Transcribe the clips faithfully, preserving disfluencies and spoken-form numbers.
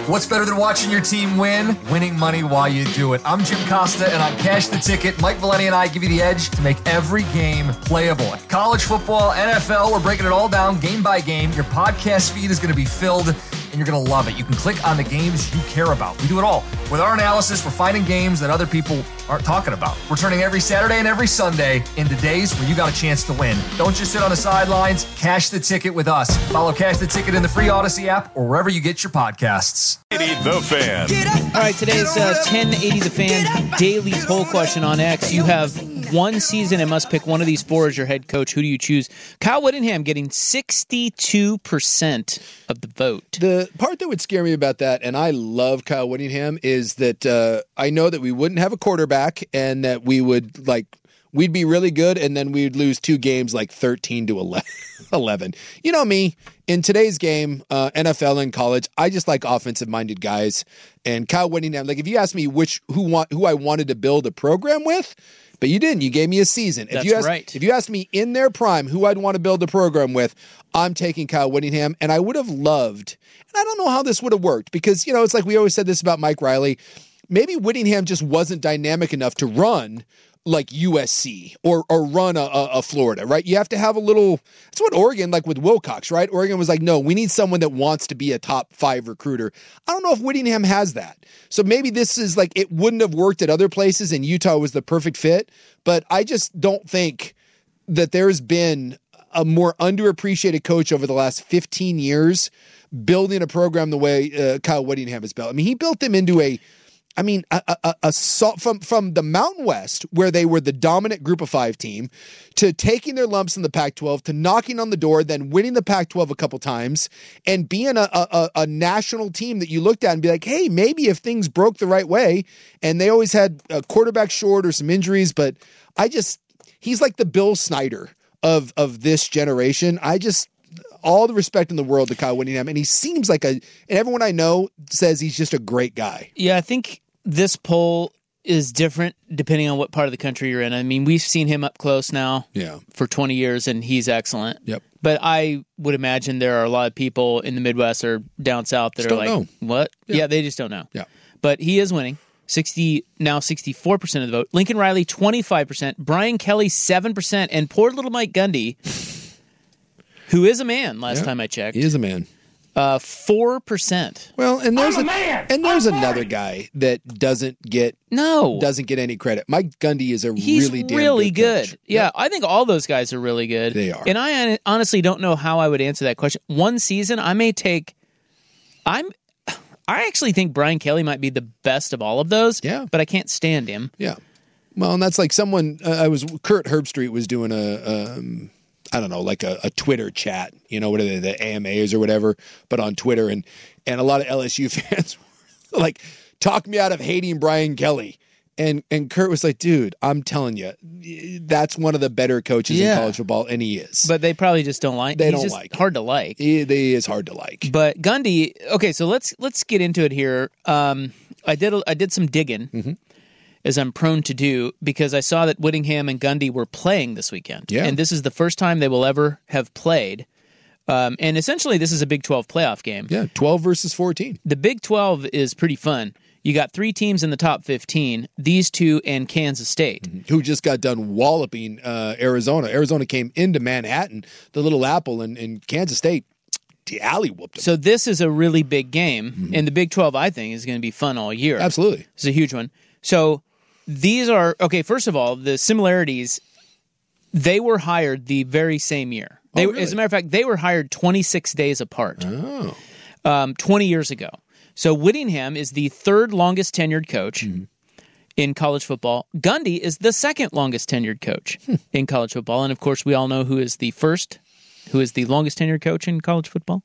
What's better than watching your team win? Winning money while you do it. I'm Jim Costa, and on Cash the Ticket, Mike Valeni and I give you the edge to make every game playable. College football, N F L, we're breaking it all down game by game. Your podcast feed is going to be filled, and you're going to love it. You can click on the games you care about. We do it all. With our analysis, we're finding games that other people aren't talking about. We're turning every Saturday and every Sunday into days where you got a chance to win. Don't just sit on the sidelines. Cash the Ticket with us. Follow Cash the Ticket in the free Odyssey app or wherever you get your podcasts. The Fan. All right, today's uh, ten eighty The Fan daily poll question on X. You have one season and must pick one of these four as your head coach. Who do you choose? Kyle Whittingham getting sixty-two percent of the vote. The part that would scare me about that, and I love Kyle Whittingham, is that uh, I know that we wouldn't have a quarterback and that we would, like, we'd be really good and then we'd lose two games like thirteen to eleven. You know me, in today's game, uh, N F L and college, I just like offensive-minded guys. And Kyle Whittingham, like if you asked me which who want who I wanted to build a program with, but you didn't. You gave me a season. If That's you asked, right. If you asked me in their prime who I'd want to build a program with, I'm taking Kyle Whittingham, and I would have loved, and I don't know how this would have worked because, you know, it's like we always said this about Mike Riley. Maybe Whittingham just wasn't dynamic enough to run like U S C or or run a, a, a Florida, right? You have to have a little, that's what Oregon, like with Wilcox, right? Oregon was like, no, we need someone that wants to be a top five recruiter. I don't know if Whittingham has that. So maybe this is like, it wouldn't have worked at other places and Utah was the perfect fit, but I just don't think that there's been a more underappreciated coach over the last fifteen years building a program the way uh, Kyle Whittingham has built. I mean, he built them into a, I mean, a, a, a, a from from the Mountain West, where they were the dominant Group of Five team, to taking their lumps in the Pac twelve, to knocking on the door, then winning the Pac twelve a couple times, and being a, a, a national team that you looked at and be like, hey, maybe if things broke the right way. And they always had a quarterback short or some injuries, but I just, he's like the Bill Snyder of of this generation. I just, all the respect in the world to Kyle Whittingham, and he seems like a, and everyone I know says he's just a great guy. Yeah, I think this poll is different depending on what part of the country you're in. I mean, we've seen him up close now Yeah. for twenty years, and he's excellent. Yep. But I would imagine there are a lot of people in the Midwest or down south that Just are don't like, know. what? Yeah. Yeah, they just don't know. Yeah. But he is winning. sixty now sixty-four percent of the vote. Lincoln Riley, twenty-five percent. Brian Kelly, seven percent. And poor little Mike Gundy, who is a man last Yeah. time I checked, He is a man. uh, four percent. Well, and there's I'm a, a man. and there's I'm another forty. guy that doesn't get No. doesn't get any credit. Mike Gundy is a He's really damn really good. good. coach. Yeah, I think all those guys are really good. They are. And I honestly don't know how I would answer that question. One season, I may take. I'm. I actually think Brian Kelly might be the best of all of those. Yeah. But I can't stand him. Yeah. Well, and that's like someone uh, I was Kurt Herbstreit was doing a um, I don't know, like a, a Twitter chat, you know, what are they, the A M As or whatever, but on Twitter, and and a lot of L S U fans were like, talk me out of hating Brian Kelly. And and Kurt was like, dude, I'm telling you, that's one of the better coaches Yeah. in college football, and he is. But they probably just don't like. They he's don't just like him. hard to like. He, he is hard to like. But Gundy. Okay, so let's let's get into it here. Um, I did a, I did some digging, Mm-hmm. as I'm prone to do, because I saw that Whittingham and Gundy were playing this weekend. Yeah. And this is the first time they will ever have played. Um, and essentially, this is a Big twelve playoff game. Yeah, twelve versus fourteen. The Big twelve is pretty fun. You got three teams in the top fifteen, these two and Kansas State. Who just got done walloping uh, Arizona. Arizona came into Manhattan, the Little Apple, and, and Kansas State the alley whooped them. So this is a really big game, Mm-hmm. and the Big twelve, I think, is going to be fun all year. Absolutely. It's a huge one. So these are, okay, first of all, the similarities, they were hired the very same year. They, Oh, really? As a matter of fact, they were hired twenty-six days apart, Oh. um, twenty years ago. So Whittingham is the third longest tenured coach Mm-hmm. in college football. Gundy is the second longest tenured coach Hmm. in college football. And, of course, we all know who is the first, who is the longest tenured coach in college football.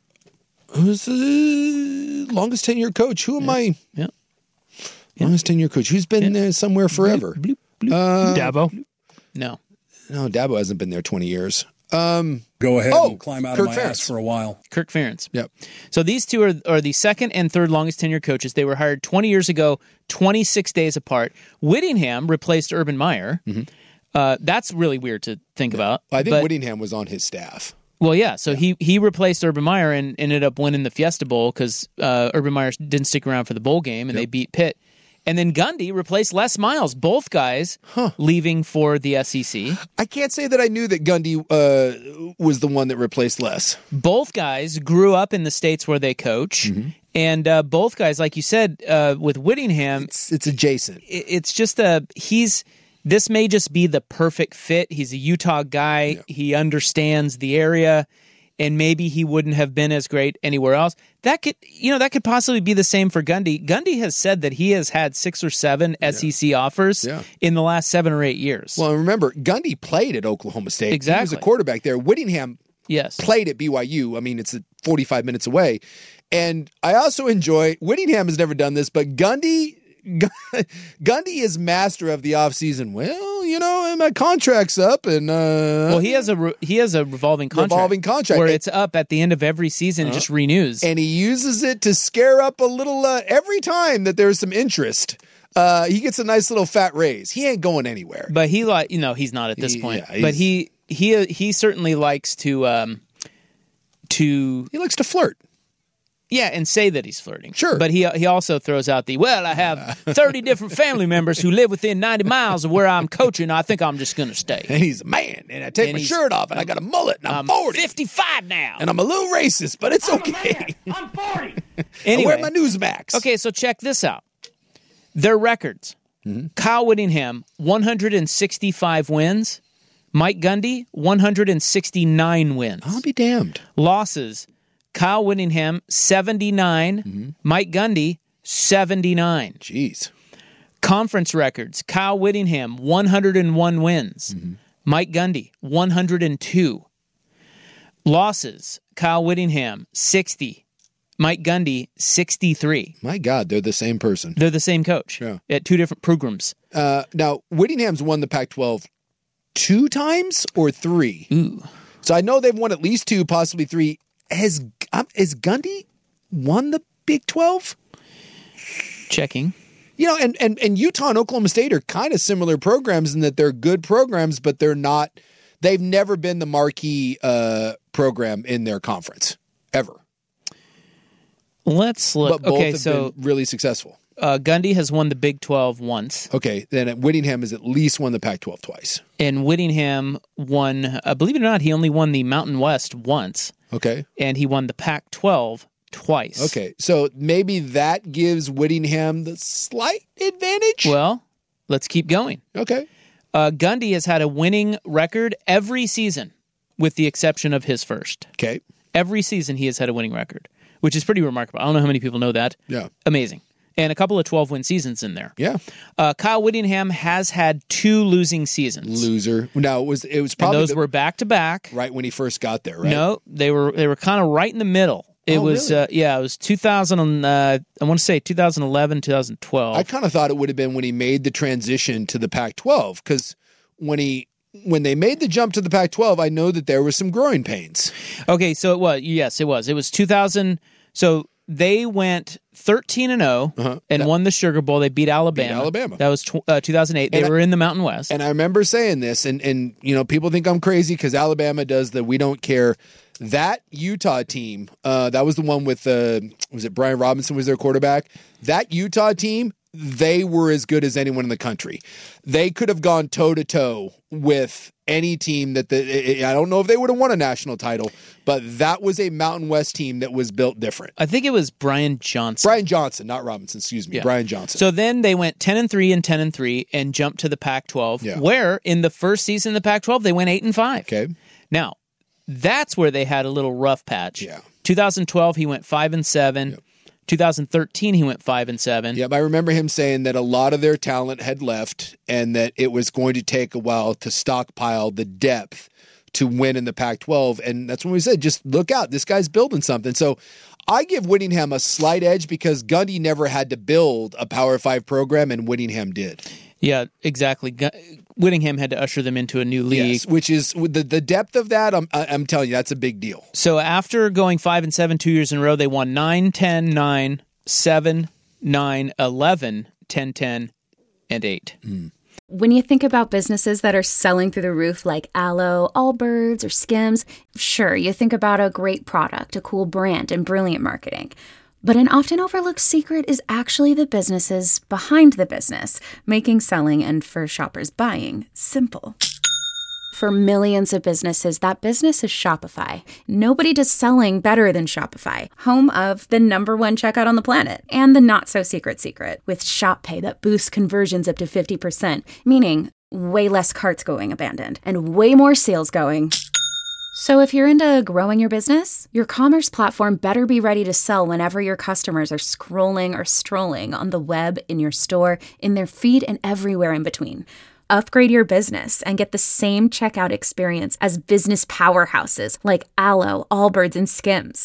Who's the longest tenured coach? Who am I? Yeah. Longest tenured coach. Who's been there somewhere forever? Bloop, bloop. Uh, Dabo. No. no, Dabo hasn't been there twenty years. Um, Go ahead Oh, and climb out Kirk of my Ferentz. ass for a while. Kirk Ferentz. yep. So these two are, are the second and third longest tenured coaches. They were hired twenty years ago, twenty-six days apart. Whittingham replaced Urban Meyer. Uh, that's really weird to think about. I think but Whittingham was on his staff. Well, yeah. So yeah. he he replaced Urban Meyer and ended up winning the Fiesta Bowl because uh, Urban Meyer didn't stick around for the bowl game, and yep. they beat Pitt. And then Gundy replaced Les Miles, both guys huh. leaving for the S E C. I can't say that I knew that Gundy uh, was the one that replaced Les. Both guys grew up in the states where they coach. Mm-hmm. And uh, both guys, like you said, uh, with Whittingham, it's, it's adjacent. It, it's just a he's. This may just be the perfect fit. He's a Utah guy. Yeah. He understands the area, and maybe he wouldn't have been as great anywhere else. That could, you know, that could possibly be the same for Gundy. Gundy has said that he has had six or seven yeah. S E C offers yeah. in the last seven or eight years. Well, remember, Gundy played at Oklahoma State. Exactly. He was a quarterback there. Whittingham yes. played at B Y U. I mean, it's forty-five minutes away. And I also enjoy, Whittingham has never done this, but Gundy... Gundy is master of the offseason. Well, you know, my contract's up, and uh, well, he has a re- he has a revolving contract, revolving contract where and, it's up at the end of every season. Uh-huh. It just renews, and he uses it to scare up a little uh, every time that there's some interest. Uh, he gets a nice little fat raise. He ain't going anywhere. But he like you know he's not at this he, point. Yeah, but he he he certainly likes to um to he likes to flirt. Yeah, and say that he's flirting. Sure. But he he also throws out the, well, I have thirty different family members who live within ninety miles of where I'm coaching. I think I'm just going to stay. And he's a man, and I take and my shirt off, and I got a mullet, and I'm, I'm forty. fifty-five now. And I'm a little racist, but it's I'm okay. I'm forty. Anyway, I wear my Newsmax. Okay, so check this out. Their records. Mm-hmm. Kyle Whittingham, one hundred sixty-five wins. Mike Gundy, one hundred sixty-nine wins. I'll be damned. Losses. Kyle Whittingham, seventy-nine. Mm-hmm. Mike Gundy, seventy-nine. Jeez. Conference records. Kyle Whittingham, one hundred one wins. Mm-hmm. Mike Gundy, one hundred two. Losses. Kyle Whittingham, sixty. Mike Gundy, sixty-three. My God, they're the same person. They're the same coach yeah. at two different programs. Uh, now, Whittingham's won the Pac twelve two times or three? Ooh. So I know they've won at least two, possibly three. Has um, has Gundy won the Big twelve? Checking. You know, and, and, and Utah and Oklahoma State are kind of similar programs in that they're good programs, but they're not, they've never been the marquee uh, program in their conference, ever. Let's look. But both okay, have so been really successful. Uh, Gundy has won the Big twelve once. Okay, then Whittingham has at least won the Pac twelve twice. And Whittingham won, uh, believe it or not, he only won the Mountain West once. Okay. And he won the Pac twelve twice. Okay, so maybe that gives Whittingham the slight advantage? Well, let's keep going. Okay. Uh, Gundy has had a winning record every season, with the exception of his first. Okay. Every season he has had a winning record, which is pretty remarkable. I don't know how many people know that. Yeah. Amazing. And a couple of twelve-win seasons in there. Yeah. Uh, Kyle Whittingham has had two losing seasons. Loser. No, it was it was probably and those the, were back to back. Right when he first got there, right? No, they were they were kind of right in the middle. It oh, was really? uh, yeah, it was two thousand. Uh, I want to say two thousand eleven, two thousand twelve. I kind of thought it would have been when he made the transition to the Pac twelve, because when he when they made the jump to the Pac twelve, I know that there was some growing pains. Okay, so it was yes, it was. It was two thousand. So they went thirteen and oh uh-huh. and that, won the Sugar Bowl. They beat Alabama. Beat Alabama. That was tw- uh, two thousand eight. They and were I, in the Mountain West. And I remember saying this, and and you know people think I'm crazy because Alabama does the we don't care. That Utah team, uh, that was the one with, uh, was it Brian Robinson was their quarterback? That Utah team, they were as good as anyone in the country. They could have gone toe-to-toe with any team that the, I don't know if they would have won a national title, but that was a Mountain West team that was built different. I think it was Brian Johnson. Brian Johnson, not Robinson, excuse me. Yeah. Brian Johnson. So then they went ten and three and ten and three and jumped to the Pac twelve, yeah. where in the first season of the Pac twelve, they went eight and five. Okay. Now, that's where they had a little rough patch. Yeah. twenty twelve, he went five and seven. Yep. twenty thirteen, he went five and seven. Yep, I remember him saying that a lot of their talent had left, and that it was going to take a while to stockpile the depth to win in the Pac twelve. And that's when we said, just look out, this guy's building something. So I give Whittingham a slight edge because Gundy never had to build a Power Five program, and Whittingham did. Yeah, exactly. Whittingham had to usher them into a new league. Yes, which is the the depth of that. I'm I'm telling you, that's a big deal. So after going five and seven two years in a row, they won nine, ten, nine, seven, nine, eleven, ten, ten, and eight. Mm. When you think about businesses that are selling through the roof like Aloe, Allbirds, or Skims, sure, you think about a great product, a cool brand, and brilliant marketing. But an often overlooked secret is actually the businesses behind the business, making selling and for shoppers buying simple. For millions of businesses, that business is Shopify. Nobody does selling better than Shopify, home of the number one checkout on the planet and the not-so-secret secret with Shop Pay that boosts conversions up to fifty percent, meaning way less carts going abandoned and way more sales going. So if you're into growing your business, your commerce platform better be ready to sell whenever your customers are scrolling or strolling on the web, in your store, in their feed, and everywhere in between. Upgrade your business and get the same checkout experience as business powerhouses like Aloe, Allbirds, and Skims.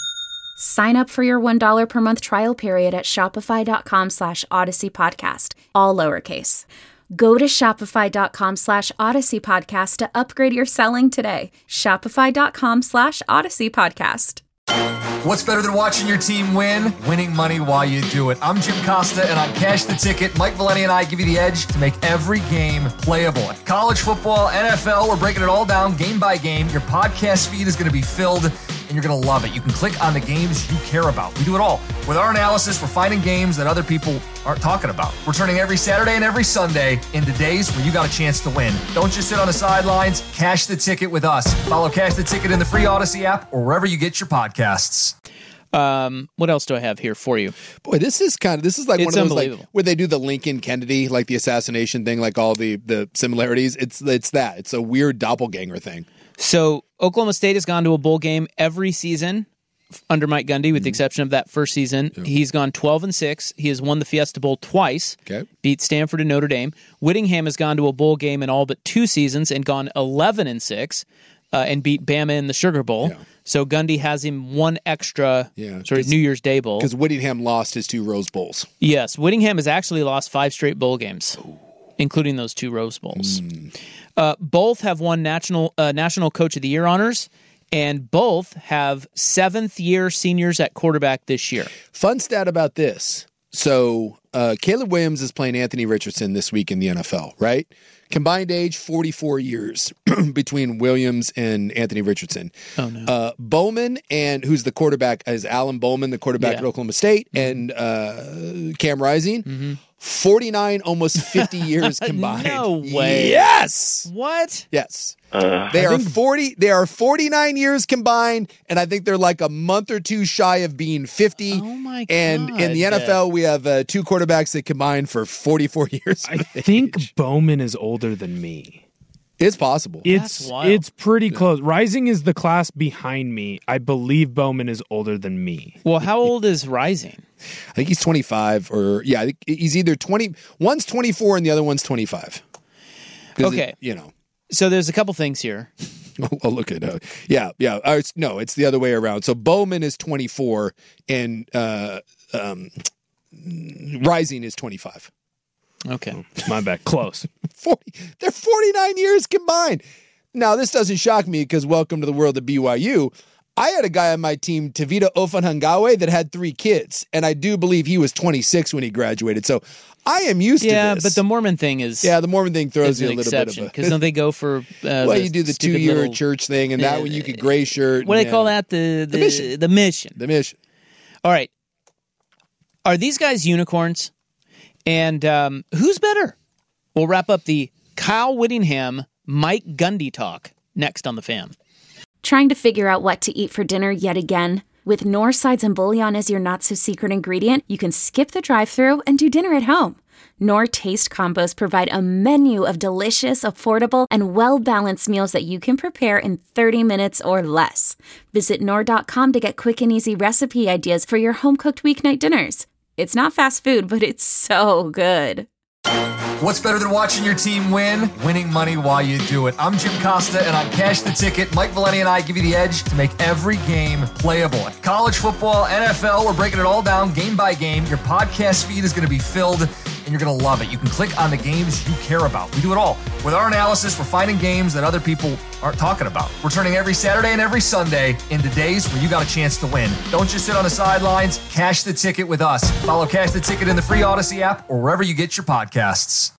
Sign up for your one dollar per month trial period at shopify.com slash Odyssey Podcast, all lowercase. Go to shopify.com slash Odyssey Podcast to upgrade your selling today. Shopify.com slash Odyssey Podcast. What's better than watching your team win? Winning money while you do it. I'm Jim Costa, and on Cash the Ticket, Mike Valeni and I give you the edge to make every game playable. College football, N F L, we're breaking it all down game by game. Your podcast feed is going to be filled, and you're going to love it. You can click on the games you care about. We do it all. With our analysis, we're finding games that other people aren't talking about. We're turning every Saturday and every Sunday into days where you got a chance to win. Don't just sit on the sidelines. Cash the Ticket with us. Follow Cash the Ticket in the free Odyssey app or wherever you get your podcasts. Um, what else do I have here for you? Boy, this is kind of this is like It's one of those like unbelievable. where they do the Lincoln Kennedy, like the assassination thing, like all the the similarities. It's it's that. It's a weird doppelganger thing. So Oklahoma State has gone to a bowl game every season under Mike Gundy, with the exception of that first season. Yeah. He's gone twelve and six. He has won the Fiesta Bowl twice. Okay. Beat Stanford and Notre Dame. Whittingham has gone to a bowl game in all but two seasons and gone eleven and six, uh, and beat Bama in the Sugar Bowl. Yeah. So Gundy has him one extra, Yeah, sort of New Year's Day bowl. Because Whittingham lost his two Rose Bowls. Yes, Whittingham has actually lost five straight bowl games, including those two Rose Bowls. Mm. Uh, both have won national uh, national Coach of the Year honors, and both have seventh year seniors at quarterback this year. Fun stat about this. So uh, Caleb Williams is playing Anthony Richardson this week in the N F L, right? Combined age, forty-four years between Williams and Anthony Richardson. Oh, no. Uh, Bowman, and who's the quarterback, is Alan Bowman, the quarterback Yeah. at Oklahoma State, and uh, Cam Rising. Mm-hmm. forty-nine, almost fifty years combined. No way. Yes. What? Yes. Uh, They are forty. They are forty-nine years combined, and I think they're like a month or two shy of being fifty. Oh my god! And in the N F L, we have uh, two quarterbacks that combined for forty-four years. I think Bowman is older than me. It's possible. It's That's wild. it's pretty close. Rising is the class behind me. I believe Bowman is older than me. Well, how old is Rising? I think he's twenty-five, or yeah, I think he's either twenty. One's twenty-four, and the other one's twenty-five. 'Cause Okay. it- you know. So there's a couple things here. I'll, I'll look at uh, yeah, yeah. Uh, it's, no, it's the other way around. So Bowman is twenty-four, and uh, um, Rising is twenty-five. Okay. My bad. Close. forty, they're forty-nine years combined. Now, this doesn't shock me because welcome to the world of B Y U. I had a guy on my team, Tavita Ofanhangawe, that had three kids, and I do believe he was twenty-six when he graduated. So I am used Yeah, to this. but the Mormon thing is yeah, the Mormon thing throws is you an a little bit exception of a because don't they go for? Uh, well, you do the stupid two-year little- church thing, and that Yeah, one you could gray shirt. What do and, they call yeah, that? The the, mission. the mission. The mission. All right. Are these guys unicorns? And um, who's better? We'll wrap up the Kyle Whittingham, Mike Gundy talk next on The Fan. Trying to figure out what to eat for dinner yet again? With Knorr sides and bouillon as your not-so-secret ingredient, you can skip the drive-thru and do dinner at home. Knorr Taste Combos provide a menu of delicious, affordable, and well-balanced meals that you can prepare in thirty minutes or less. Visit Knorr dot com to get quick and easy recipe ideas for your home-cooked weeknight dinners. It's not fast food, but it's so good. What's better than watching your team win? Winning money while you do it. I'm Jim Costa, and on Cash the Ticket, Mike Valeni and I give you the edge to make every game playable. College football, N F L, we're breaking it all down game by game. Your podcast feed is going to be filled, and you're going to love it. You can click on the games you care about. We do it all. With our analysis, we're finding games that other people aren't talking about. We're turning every Saturday and every Sunday into days where you got a chance to win. Don't just sit on the sidelines. Cash the Ticket with us. Follow Cash the Ticket in the free Odyssey app or wherever you get your podcasts.